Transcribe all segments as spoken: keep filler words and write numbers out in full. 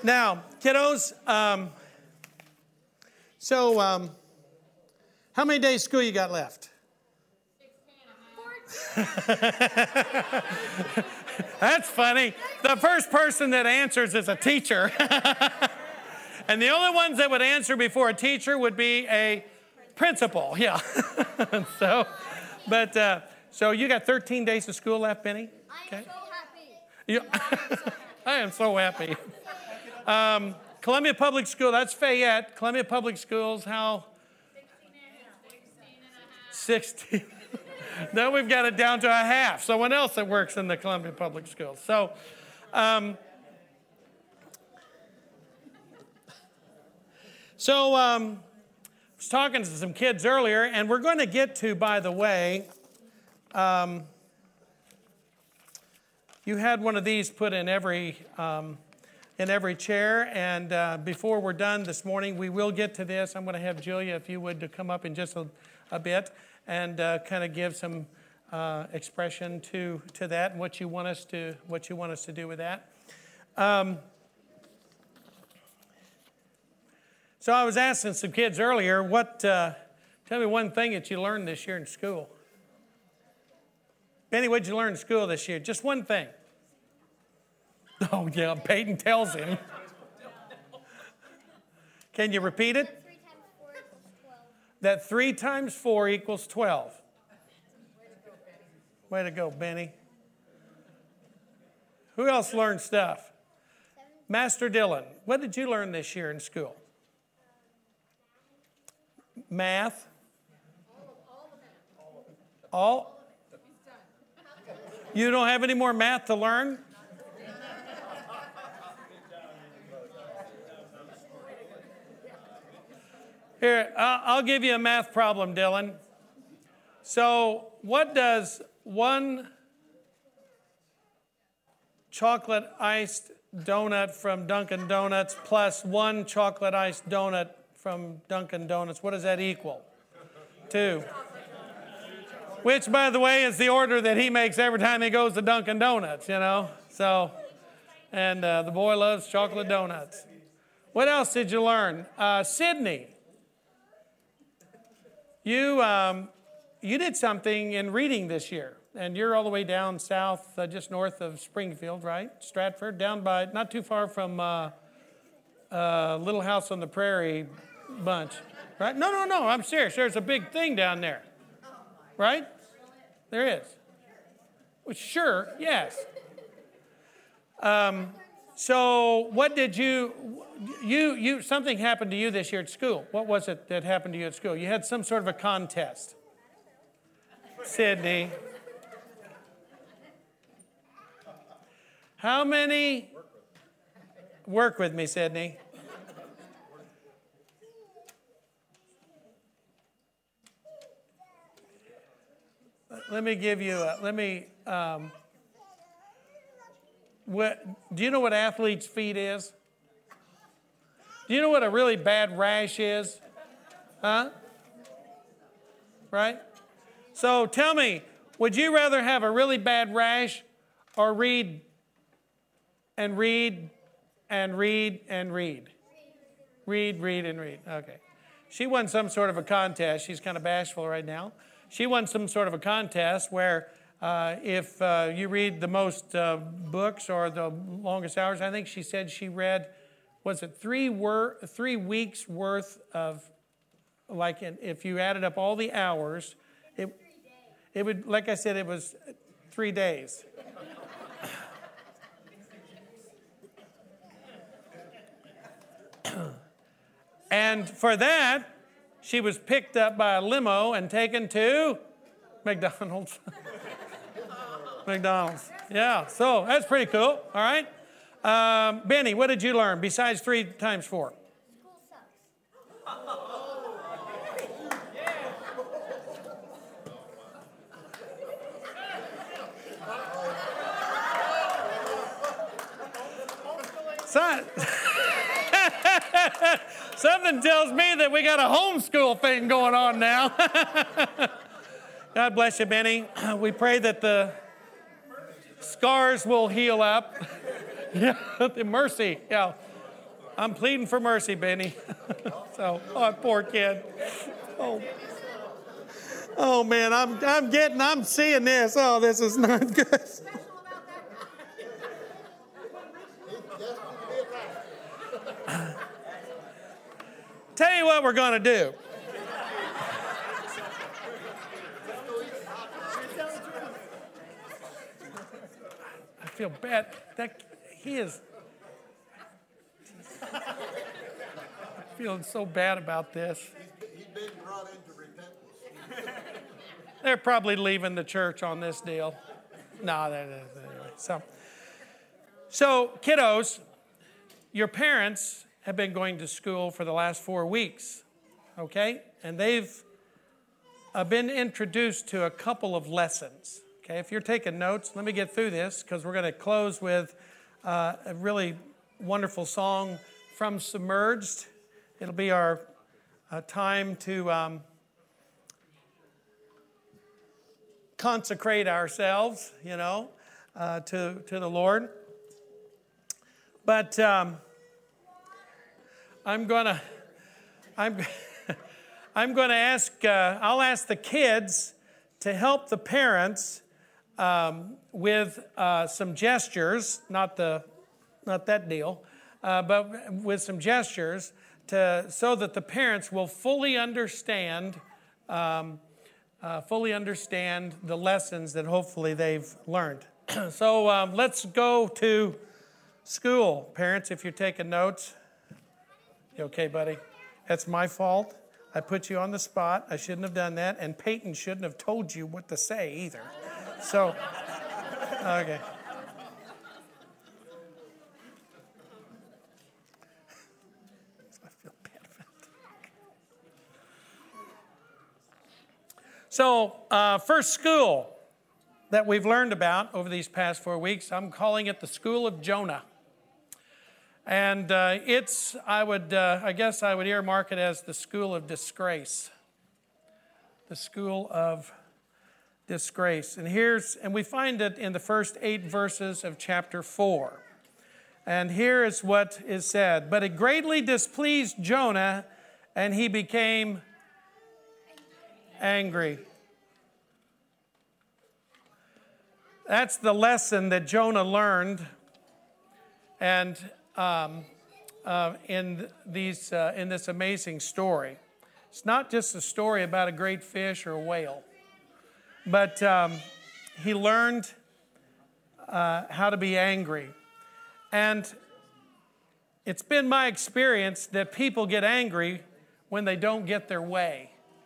Now, kiddos, um, so um, how many days school you got left? That's funny. The first person that answers is a teacher. And the only ones that would answer before a teacher would be a principal. Yeah. so, but, uh, so you got thirteen days of school left, Benny? Okay. I am so happy. I am so happy. Um, Columbia Public School, that's Fayette. Columbia Public Schools, how? sixteen. Now we've got it down to a half. Someone else that works in the Columbia Public Schools. So, um, so um, I was talking to some kids earlier, and we're going to get to, by the way, um, you had one of these put in every um, in every chair, and uh, before we're done this morning, we will get to this. I'm going to have Julia, if you would, to come up in just a, a bit and uh, kind of give some uh, expression to to that and what you want us to what you want us to do with that. Um, so I was asking some kids earlier, what? Uh, tell me one thing that you learned this year in school. Benny, what did you learn in school this year? Just one thing. Oh, yeah, Peyton tells him. Can you repeat it? That three times four equals twelve. Way to go, Benny. Who else learned stuff? Master Dylan, what did you learn this year in school? Math? All? You don't have any more math to learn? Here, I'll give you a math problem, Dylan. So, what does one chocolate iced donut from Dunkin' Donuts plus one chocolate iced donut from Dunkin' Donuts, what does that equal? Two. Which, by the way, is the order that he makes every time he goes to Dunkin' Donuts, you know? So, and uh, the boy loves chocolate donuts. What else did you learn? Uh, Sydney. You um, you did something in reading this year, and you're all the way down south, uh, just north of Springfield, right? Stratford, down by, not too far from uh, uh, Little House on the Prairie bunch, right? No, no, no, I'm serious. There's a big thing down there, right? There is. Well, sure, yes. Um, so what did you... You, you, something happened to you this year at school. What was it that happened to you at school? You had some sort of a contest. Sydney. How many? Work with me, Sydney. Let me give you, a, let me, um, what, do you know what athlete's feet is? Do you know what a really bad rash is? Huh? Right? So tell me, would you rather have a really bad rash or read and read and read and read? Read, read, and read. Okay. She won some sort of a contest. She's kind of bashful right now. She won some sort of a contest where uh, if uh, you read the most uh, books or the longest hours, I think she said she read... Was it three wor- three weeks worth of, like, if you added up all the hours, it, it would, like I said, it was three days. And for that, she was picked up by a limo and taken to McDonald's. McDonald's. Yeah, so that's pretty cool, all right? Um, Benny, what did you learn besides three times four? School sucks. Son- Something tells me that we got a homeschool thing going on now. God bless you, Benny. We pray that the scars will heal up. Yeah, the mercy. Yeah. I'm pleading for mercy, Benny. So, oh, poor kid. Oh. Oh man, I'm I'm getting I'm seeing this. Oh, this is not good. Tell you what we're going to do. I feel bad. That he is. I'm feeling so bad about this. He's been brought into repentance. They're probably leaving the church on this deal. No, that is anyway. So, so kiddos, your parents have been going to school for the last four weeks, okay? And they've uh, been introduced to a couple of lessons, okay? If you're taking notes, let me get through this because we're going to close with uh, a really wonderful song from Submerged. It'll be our uh, time to um, consecrate ourselves, you know, uh, to, to the Lord. But um, I'm gonna, I'm, I'm gonna ask. Uh, I'll ask the kids to help the parents um, with uh, some gestures, not the, not that deal, uh, but with some gestures to so that the parents will fully understand, um, uh, fully understand the lessons that hopefully they've learned. So um, let's go to school, parents. If you're taking notes. You okay, buddy? That's my fault. I put you on the spot. I shouldn't have done that. And Peyton shouldn't have told you what to say either. So, okay. I feel bad about that. So, uh, first school that we've learned about over these past four weeks, I'm calling it the School of Jonah. And uh, it's, I would, uh, I guess I would earmark it as the school of disgrace. The school of disgrace. And here's, and we find it in the first eight verses of chapter four. And here is what is said. But it greatly displeased Jonah, and he became angry. That's the lesson that Jonah learned. And Um, uh, in these uh, in this amazing story. It's not just a story about a great fish or a whale, but um, he learned uh, how to be angry. And it's been my experience that people get angry when they don't get their way.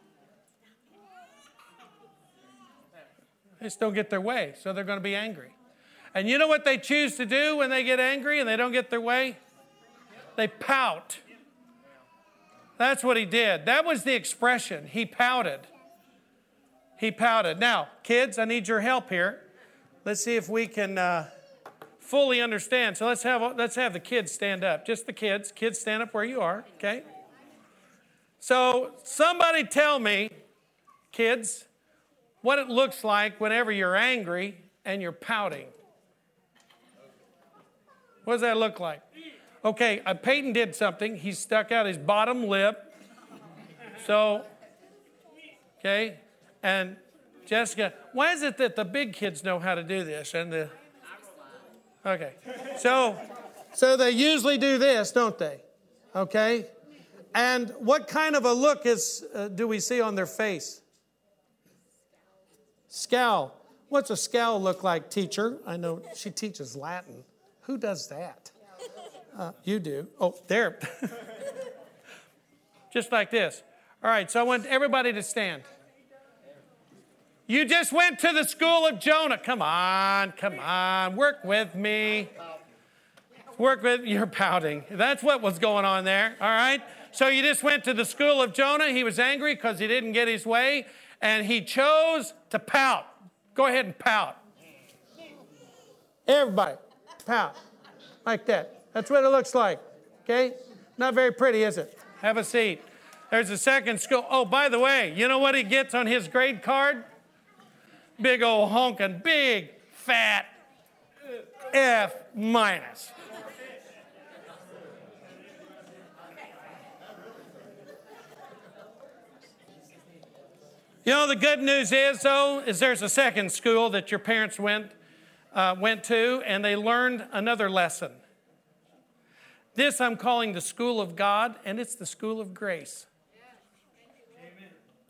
They just don't get their way, so they're going to be angry. And you know what they choose to do when they get angry and they don't get their way? They pout. That's what he did. That was the expression. He pouted. He pouted. Now, kids, I need your help here. Let's see if we can uh, fully understand. So let's have let's have the kids stand up. Just the kids. Kids, stand up where you are, okay? So somebody tell me, kids, what it looks like whenever you're angry and you're pouting. What does that look like? Okay, uh, Peyton did something. He stuck out his bottom lip. So, okay, and Jessica, why is it that the big kids know how to do this? And the okay, so so they usually do this, don't they? Okay, and what kind of a look is uh, do we see on their face? Scowl. What's a scowl look like, teacher? I know she teaches Latin. Who does that? Uh, you do. Oh, there. Just like this. All right, so I want everybody to stand. You just went to the school of Jonah. Come on, come on. Work with me. Work with, you're pouting. That's what was going on there, all right? So you just went to the school of Jonah. He was angry because he didn't get his way, and he chose to pout. Go ahead and pout. Everybody. Pout, like that. That's what it looks like, okay? Not very pretty, is it? Have a seat. There's a second school. Oh, by the way, you know what he gets on his grade card? Big old honking, big, fat F minus. You know, the good news is, though, is there's a second school that your parents went, uh, went to, and they learned another lesson. This I'm calling the school of God, and it's the school of grace. Amen.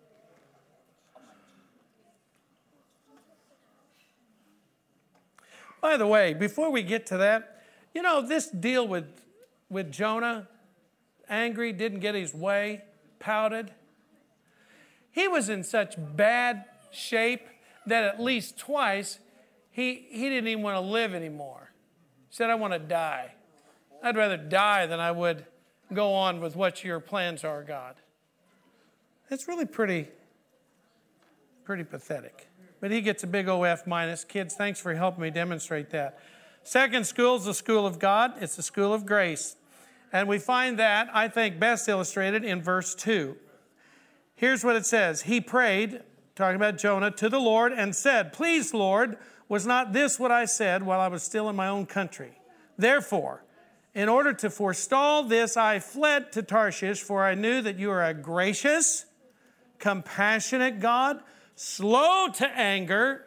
By the way, before we get to that, you know, this deal with, with Jonah, angry, didn't get his way, pouted. He was in such bad shape that at least twice he, he didn't even want to live anymore. He said, I want to die. I'd rather die than I would go on with what your plans are, God. It's really pretty, pretty pathetic. But he gets a big O F minus. Kids, thanks for helping me demonstrate that. Second school is the school of God. It's the school of grace. And we find that, I think, best illustrated in verse two. Here's what it says. He prayed, talking about Jonah, to the Lord and said, Please, Lord, was not this what I said while I was still in my own country? Therefore, in order to forestall this, I fled to Tarshish, for I knew that you are a gracious, compassionate God, slow to anger,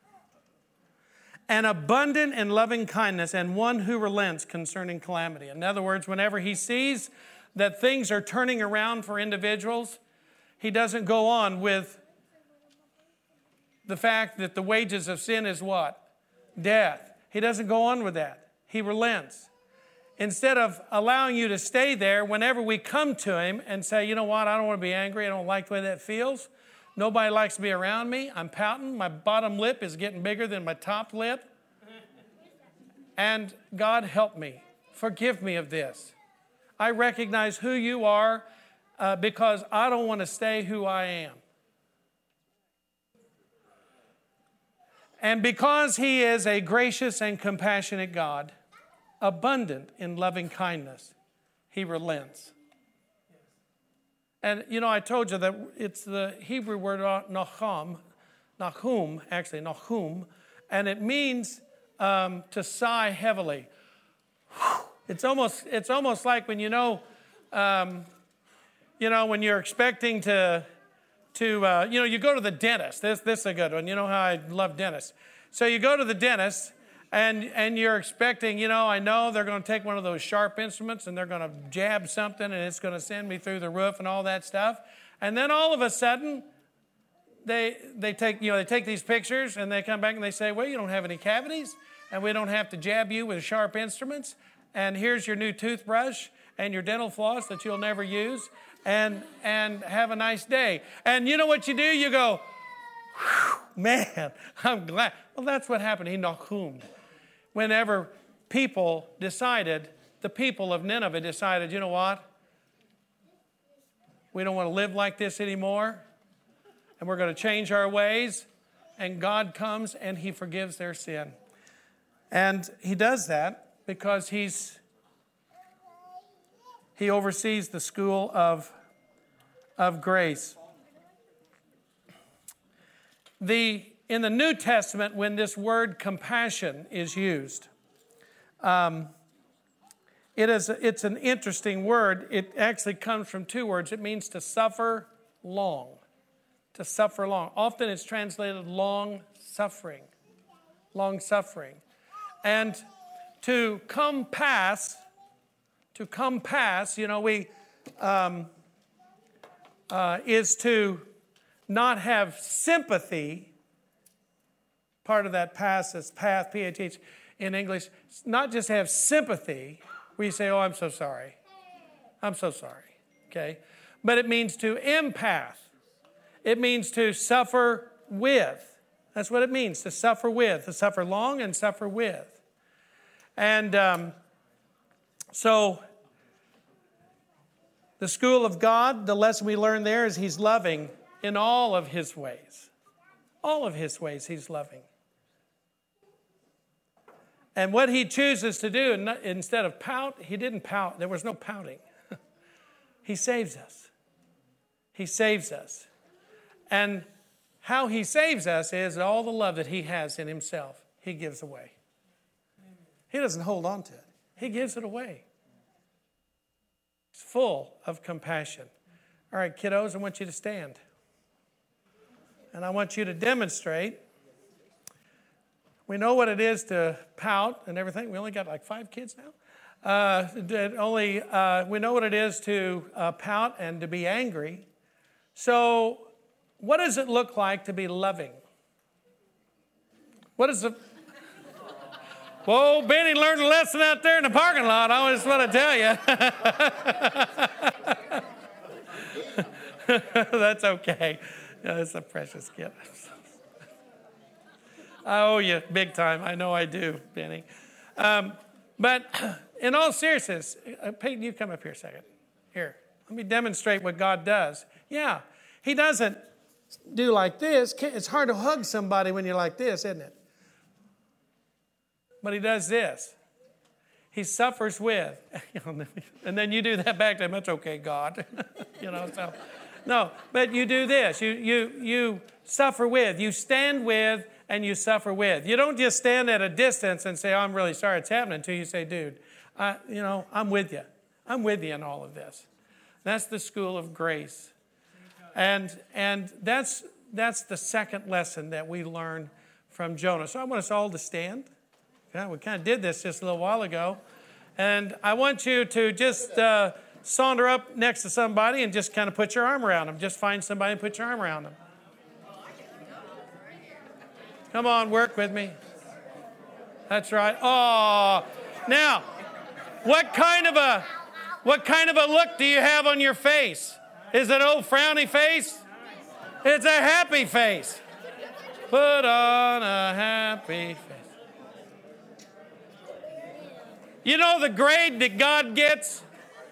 and abundant in loving kindness, and one who relents concerning calamity. In other words, whenever he sees that things are turning around for individuals, he doesn't go on with the fact that the wages of sin is what? Death. He doesn't go on with that. He relents. Instead of allowing you to stay there, whenever we come to him and say, you know what, I don't want to be angry, I don't like the way that feels. Nobody likes to be around me. I'm pouting. My bottom lip is getting bigger than my top lip. And God, help me. Forgive me of this. I recognize who you are uh, because I don't want to stay who I am. And because he is a gracious and compassionate God, abundant in loving kindness, he relents. And, you know, I told you that it's the Hebrew word nachum, nachum, actually, nachum, and it means um, to sigh heavily. It's almost, it's almost like when you know, um, you know, when you're expecting to, to uh, you know, you go to the dentist. This, this is a good one. You know how I love dentists. So you go to the dentist, and, and you're expecting, you know, I know they're going to take one of those sharp instruments and they're going to jab something and it's going to send me through the roof and all that stuff. And then all of a sudden, they they take, you know, they take these pictures and they come back and they say, well, you don't have any cavities and we don't have to jab you with sharp instruments. And here's your new toothbrush and your dental floss that you'll never use. And, and have a nice day. And you know what you do? You go, man, I'm glad. Well, that's what happened. He nachumed. Whenever people decided, the people of Nineveh decided, you know what? We don't want to live like this anymore. And we're going to change our ways. And God comes and he forgives their sin. And he does that because he's he oversees the school of, of grace. The, in the New Testament, when this word compassion is used, um, it is, it's an interesting word. It actually comes from two words. It means to suffer long. To suffer long. Often it's translated long suffering. Long suffering. And to compass, to compass, you know, we, um, uh, is to not have sympathy. Part of that pass is path, P H H in English. Not just have sympathy, where you say, oh, I'm so sorry. I'm so sorry, okay? But it means to empath. It means to suffer with. That's what it means, to suffer with. To suffer long and suffer with. And um, so, the school of God, the lesson we learn there is he's loving in all of his ways. All of his ways he's loving. And what he chooses to do, instead of pout, he didn't pout. There was no pouting. He saves us. He saves us. And how he saves us is all the love that he has in himself, he gives away. He doesn't hold on to it. He gives it away. He's full of compassion. All right, kiddos, I want you to stand. and I want you to demonstrate. We know what it is to pout and everything. We only got like five kids now. Uh, that only uh, we know what it is to uh, pout and to be angry. So, what does it look like to be loving? What is it? Whoa, Benny learned a lesson out there in the parking lot. I just want to tell you. That's okay. Yeah, that's a precious kid. I owe you big time. I know I do, Benny. Um, but in all seriousness, uh, Peyton, you come up here a second. Here, let me demonstrate what God does. Yeah, he doesn't do like this. It's hard to hug somebody when you're like this, isn't it? But he does this. He suffers with. And then you do that back to him. It's okay, God. you know, so. No, but you do this. You, you, you suffer with. You stand with and you suffer with. You don't just stand at a distance and say, oh, I'm really sorry it's happening, until you say, dude, I, you know, I'm with you. I'm with you in all of this. That's the school of grace. And, and that's, that's the second lesson that we learn from Jonah. So I want us all to stand. Yeah, we kind of did this just a little while ago. And I want you to just uh, saunter up next to somebody and just kind of put your arm around them. Just find somebody and put your arm around them. Come on, work with me. That's right. Oh, now, what kind of a what kind of a look do you have on your face? Is it an old frowny face? It's a happy face. Put on a happy face. You know the grade that God gets?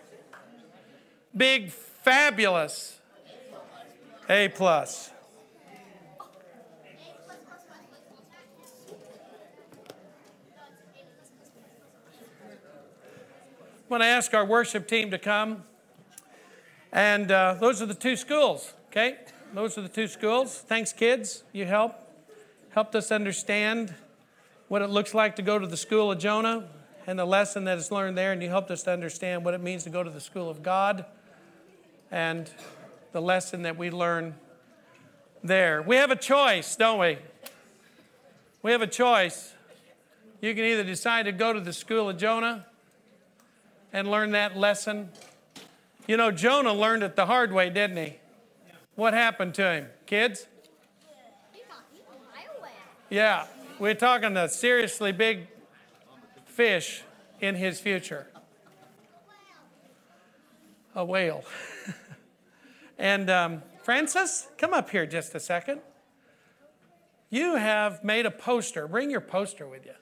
Big, fabulous A plus. I want to ask our worship team to come. And uh, those are the two schools, okay? Those are the two schools. Thanks, kids. You help. Helped us understand what it looks like to go to the school of Jonah and the lesson that is learned there. And you helped us to understand what it means to go to the school of God and the lesson that we learn there. We have a choice, don't we? We have a choice. You can either decide to go to the school of Jonah and learn that lesson. You know, Jonah learned it the hard way, didn't he? What happened to him? Kids? Yeah, we're talking a seriously big fish in his future. A whale. And um, Francis, come up here just a second. You have made a poster. Bring your poster with you.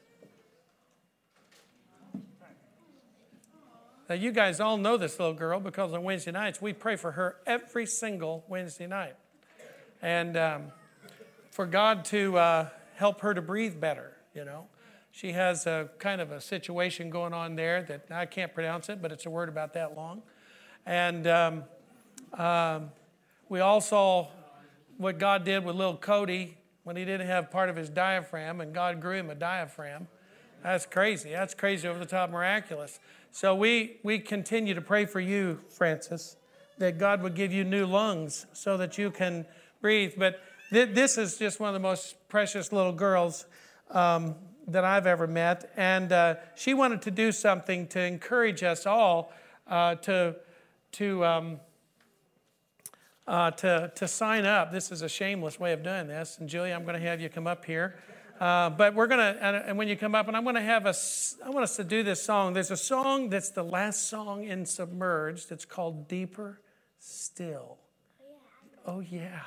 Now, you guys all know this little girl because on Wednesday nights, we pray for her every single Wednesday night. And um, for God to uh, help her to breathe better, you know. She has a kind of a situation going on there that I can't pronounce it, but it's a word about that long. And um, um, we all saw what God did with little Cody when he didn't have part of his diaphragm, and God grew him a diaphragm. That's crazy. That's crazy, over the top miraculous. So we, we continue to pray for you, Francis, that God would give you new lungs so that you can breathe. But th- this is just one of the most precious little girls um, that I've ever met. And uh, she wanted to do something to encourage us all uh, to, to, um, uh, to, to sign up. This is a shameless way of doing this. And Julie, I'm going to have you come up here. Uh, but we're going to, and, and when you come up, and I'm going to have a, I want us to do this song. There's a song that's the last song in Submerged. It's called Deeper Still. Oh, yeah.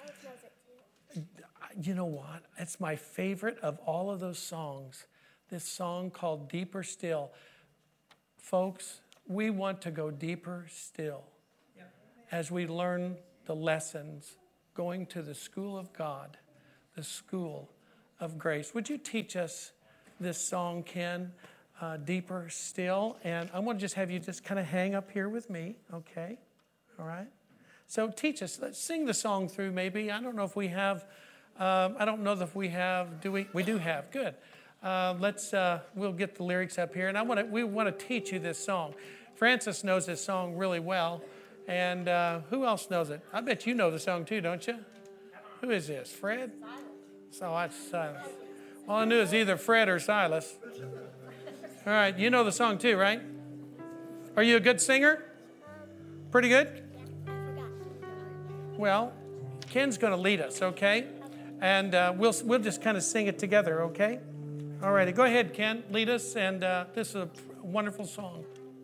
You know what? It's my favorite of all of those songs. This song called Deeper Still. Folks, we want to go deeper still as we learn the lessons going to the school of God, the school of grace. Would you teach us this song, Ken, uh, Deeper Still? And I want to just have you just kind of hang up here with me, okay? All right? So teach us. Let's sing the song through maybe. I don't know if we have, um, I don't know if we have, do we? We do have, good. Uh, let's, uh, we'll get the lyrics up here. And I want to, we want to teach you this song. Francis knows this song really well. And uh, who else knows it? I bet you know the song too, don't you? Who is this? Fred? So that's Silas. All I knew is either Fred or Silas. All right, you know the song too, right? Are you a good singer? Pretty good? Well, Ken's going to lead us, okay? And uh, we'll we'll just kind of sing it together, okay? All righty, go ahead, Ken. Lead us, and uh, this is a wonderful song.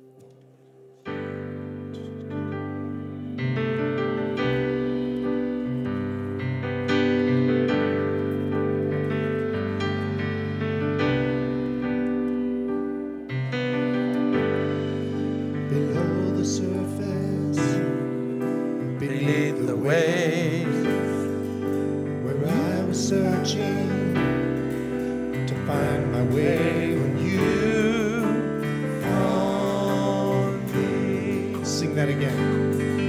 Below the surface, beneath the waves, where I was searching to find my way when you found me. Sing that again.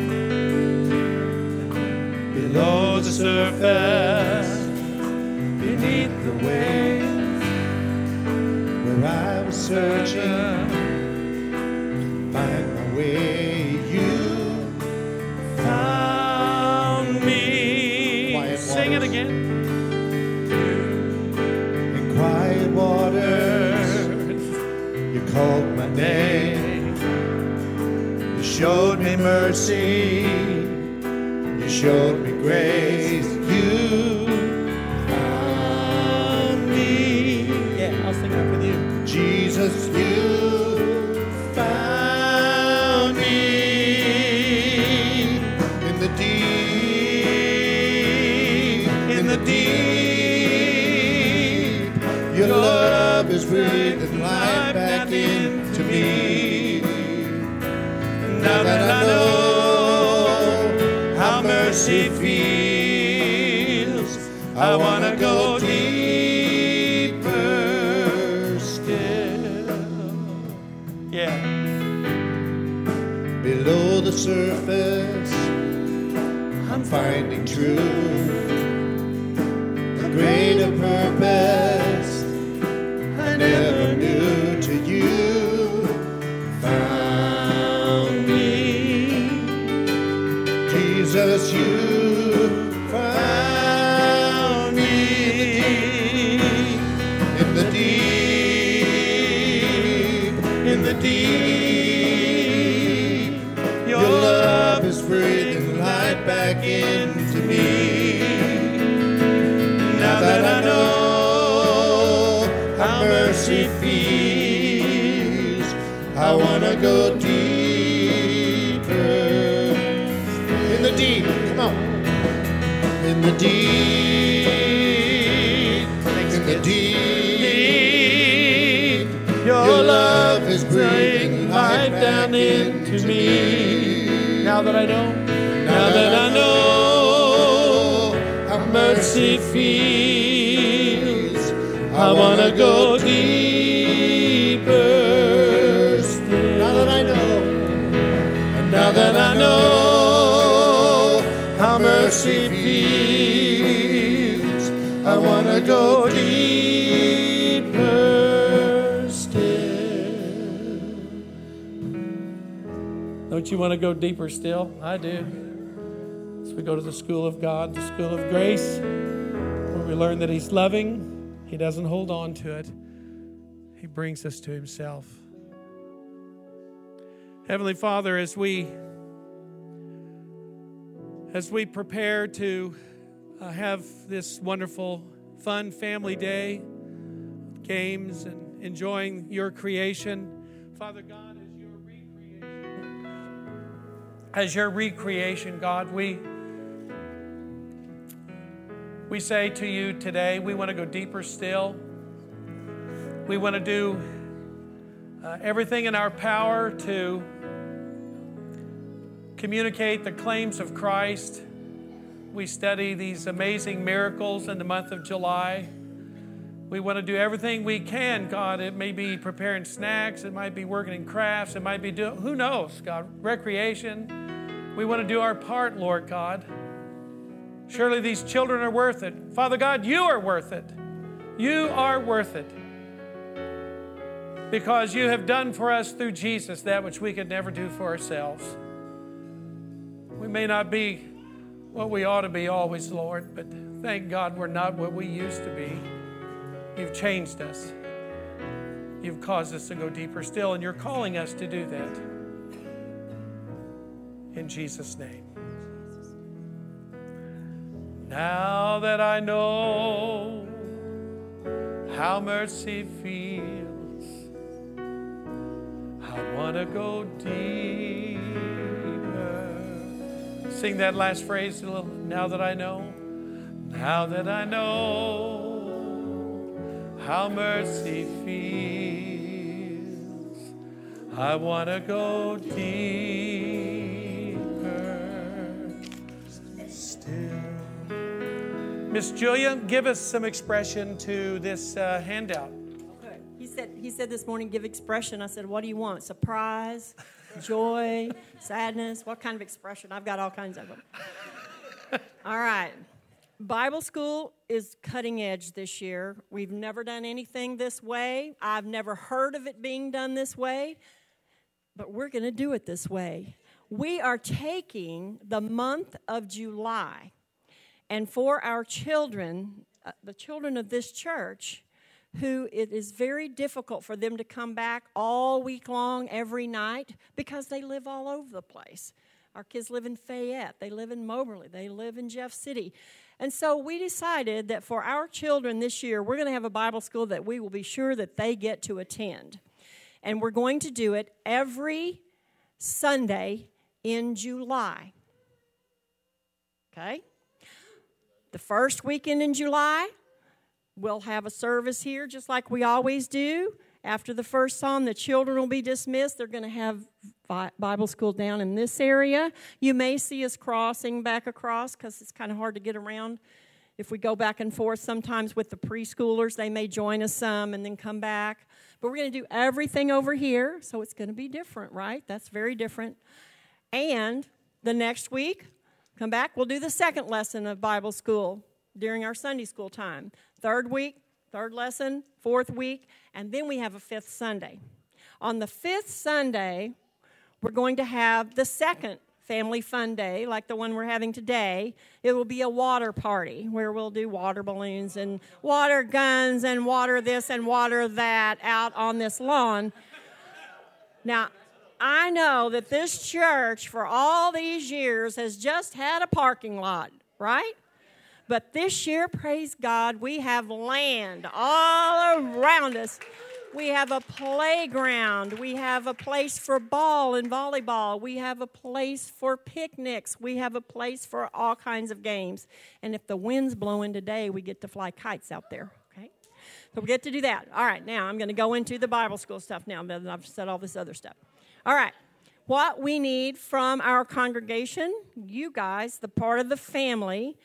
Below the surface, beneath the waves, where I was searching to find my way, you found me. Quiet Sing it waters. again. In quiet waters, you called my name. You showed me mercy. You showed me grace. You found me. Yeah, I'll sing that with you. Jesus, you found me in the deep, in the deep. Your love is breathing life back into me. Now that I know how mercy feels, I want to go deeper still. Yeah. Below the surface, I'm finding truth, a greater purpose I never knew to you. Found me, Jesus, you found me in the deep, in the deep. Your love is breathing light back into me. Now that I know how mercy feels, I want to go deeper. In the deep, come on. In the deep, in the deep, your love is breathing life down into me. Now that I know, Now that I know how mercy feels, I want to go deeper still. Now that I know, and now that I know how mercy feels, I want to go deeper still. don't you want to go deeper still? I do. So we go to the school of God, the school of grace, where we learn that He's loving. He doesn't hold on to it. He brings us to Himself. Heavenly Father, as we as we prepare to uh, have this wonderful, fun family day, games and enjoying Your creation, Father God, as Your recreation, as Your recreation, God, we we say to You today, we want to go deeper still. We want to do uh, everything in our power to communicate the claims of Christ. We study these amazing miracles in the month of July. We want to do everything we can, God. It may be preparing snacks. It might be working in crafts. It might be doing, who knows, God, recreation. We want to do our part, Lord God. Surely these children are worth it. Father God, You are worth it. You are worth it. Because You have done for us through Jesus that which we could never do for ourselves. We may not be what we ought to be always, Lord, but thank God we're not what we used to be. You've changed us. You've caused us to go deeper still, and you're calling us to do that. In Jesus' name. Now that I know how mercy feels, I want to go deeper. Sing that last phrase a little. Now that I know, now that I know how mercy feels, I want to go deeper still. Miss Julia, give us some expression to this uh, handout. Okay. He said, he said this morning, give expression. I said, what do you want? Surprise, joy, sadness? What kind of expression? I've got all kinds of them. All right. Bible school is cutting edge this year. We've never done anything this way. I've never heard of it being done this way, but we're going to do it this way. We are taking the month of July, and for our children, uh, the children of this church, who it is very difficult for them to come back all week long, every night, because they live all over the place. Our kids live in Fayette. They live in Moberly. They live in Jeff City. And so we decided that for our children this year, we're going to have a Bible school that we will be sure that they get to attend. And we're going to do it every Sunday in July. Okay? The first weekend in July, we'll have a service here just like we always do. After the first psalm, the children will be dismissed. They're going to have Bible school down in this area. You may see us crossing back across because it's kind of hard to get around. If we go back and forth, sometimes with the preschoolers, they may join us some and then come back. But we're going to do everything over here, so it's going to be different, right? That's very different. And the next week, come back, we'll do the second lesson of Bible school during our Sunday school time. Third week, third lesson, fourth week, and then we have a fifth Sunday. On the fifth Sunday, we're going to have the second family fun day, like the one we're having today. It will be a water party where we'll do water balloons and water guns and water this and water that out on this lawn. Now, I know that this church for all these years has just had a parking lot, right? But this year, praise God, we have land all around us. We have a playground. We have a place for ball and volleyball. We have a place for picnics. We have a place for all kinds of games. And if the wind's blowing today, we get to fly kites out there, okay? So we get to do that. All right, now I'm going to go into the Bible school stuff now, but I've said all this other stuff. All right, what we need from our congregation, you guys, the part of the family,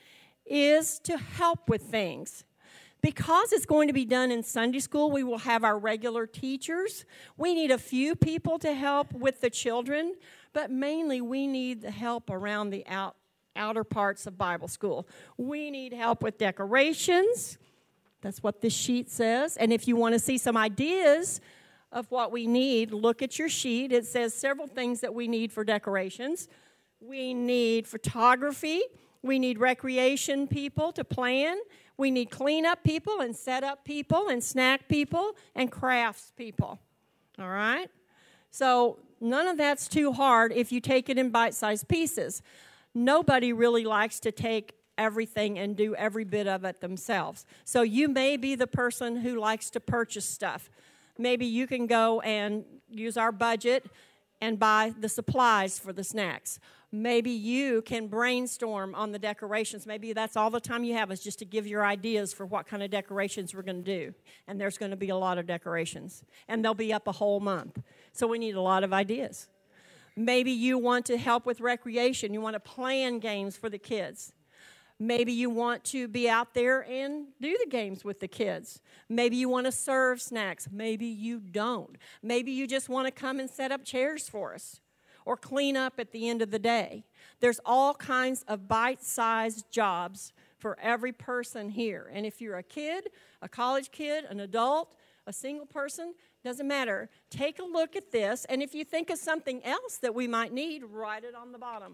is to help with things. Because it's going to be done in Sunday school, we will have our regular teachers. We need a few people to help with the children, but mainly we need the help around the out, outer parts of Bible school. We need help with decorations. That's what this sheet says. And if you want to see some ideas of what we need, look at your sheet. It says several things that we need for decorations. We need photography. We need recreation people to plan. We need cleanup people and set up people and snack people and crafts people. All right? So none of that's too hard if you take it in bite-sized pieces. Nobody really likes to take everything and do every bit of it themselves. So you may be the person who likes to purchase stuff. Maybe you can go and use our budget and buy the supplies for the snacks. Maybe you can brainstorm on the decorations. Maybe that's all the time you have is just to give your ideas for what kind of decorations we're going to do. And there's going to be a lot of decorations. And they'll be up a whole month. So we need a lot of ideas. Maybe you want to help with recreation. You want to plan games for the kids. Maybe you want to be out there and do the games with the kids. Maybe you want to serve snacks. Maybe you don't. Maybe you just want to come and set up chairs for us or clean up at the end of the day. There's all kinds of bite-sized jobs for every person here. And if you're a kid, a college kid, an adult, a single person, doesn't matter. Take a look at this, and if you think of something else that we might need, write it on the bottom.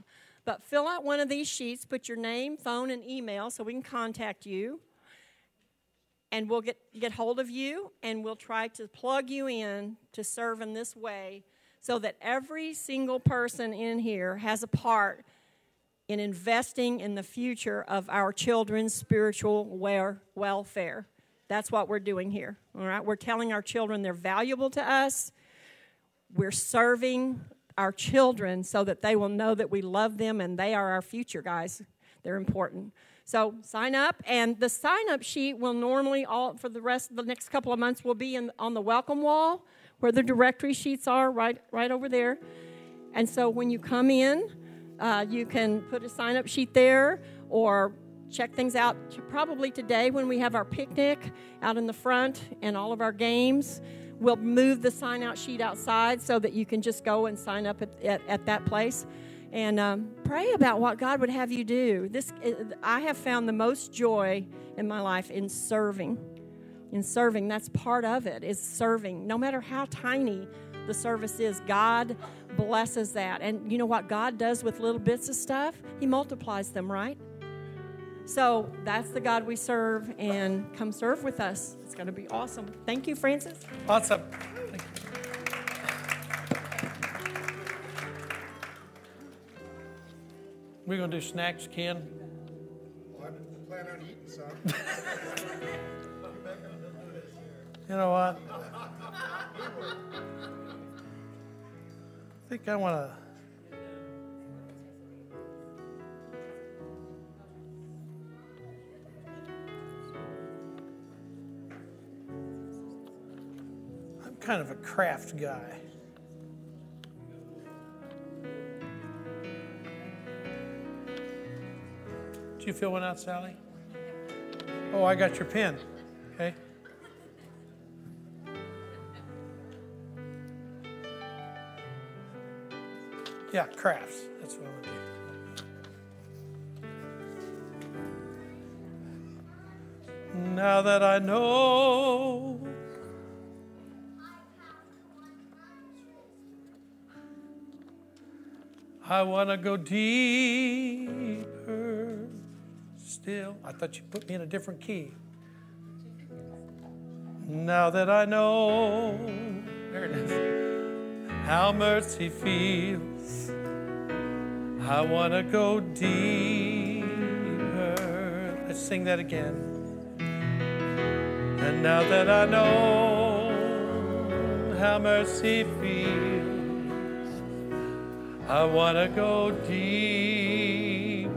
But fill out one of these sheets, put your name, phone, and email so we can contact you. And we'll get, get hold of you, and we'll try to plug you in to serve in this way so that every single person in here has a part in investing in the future of our children's spiritual welfare. That's what we're doing here, all right? We're telling our children they're valuable to us. We're serving our children so that they will know that we love them and they are our future, guys. They're important. So sign up, and the sign-up sheet will normally, all for the rest of the next couple of months, will be in, on the welcome wall where the directory sheets are, right, right over there. And so when you come in, uh, you can put a sign-up sheet there or check things out to probably today when we have our picnic out in the front and all of our games. We'll move the sign-out sheet outside so that you can just go and sign up at, at, at that place. And um, pray about what God would have you do. This, I have found the most joy in my life in serving. In serving, that's part of it, is serving. No matter how tiny the service is, God blesses that. And you know what God does with little bits of stuff? He multiplies them, right? So that's the God we serve, and come serve with us. It's going to be awesome. Thank you, Francis. Awesome. Thank you. We're going to do snacks, Ken. Well, I plan on eating some. You know what? I think I want to... I'm kind of a craft guy. Did you fill one out, Sally? Oh, I got your pen. Okay. Yeah, crafts. That's what I want to do. Now that I know I want to go deeper still. I thought you put me in a different key. Now that I know, there it is, how mercy feels, I want to go deeper. Let's sing that again. And now that I know how mercy feels, I want to go deeper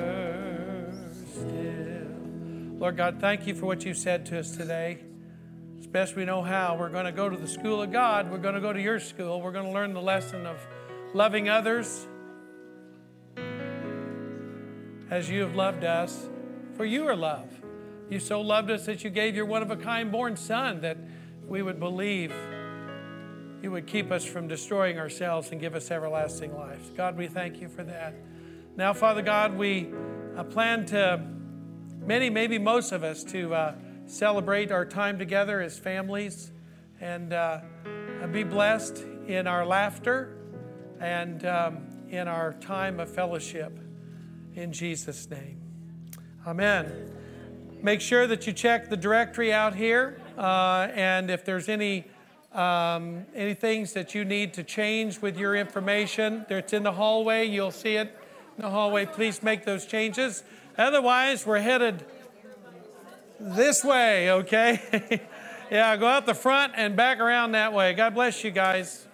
still. Lord God, thank you for what you said to us today. As best we know how, we're going to go to the school of God. We're going to go to your school. We're going to learn the lesson of loving others as you have loved us, for you are love. You so loved us that you gave your one-of-a-kind born Son, that we would believe you would keep us from destroying ourselves and give us everlasting life. God, we thank you for that. Now, Father God, we uh, plan to, many, maybe most of us, to uh, celebrate our time together as families and uh, be blessed in our laughter and um, in our time of fellowship. In Jesus' name. Amen. Make sure that you check the directory out here, uh, and if there's any Um, any things that you need to change with your information, it's in the hallway. You'll see it in the hallway. Please make those changes. Otherwise, we're headed this way, okay? Yeah, go out the front and back around that way. God bless you guys.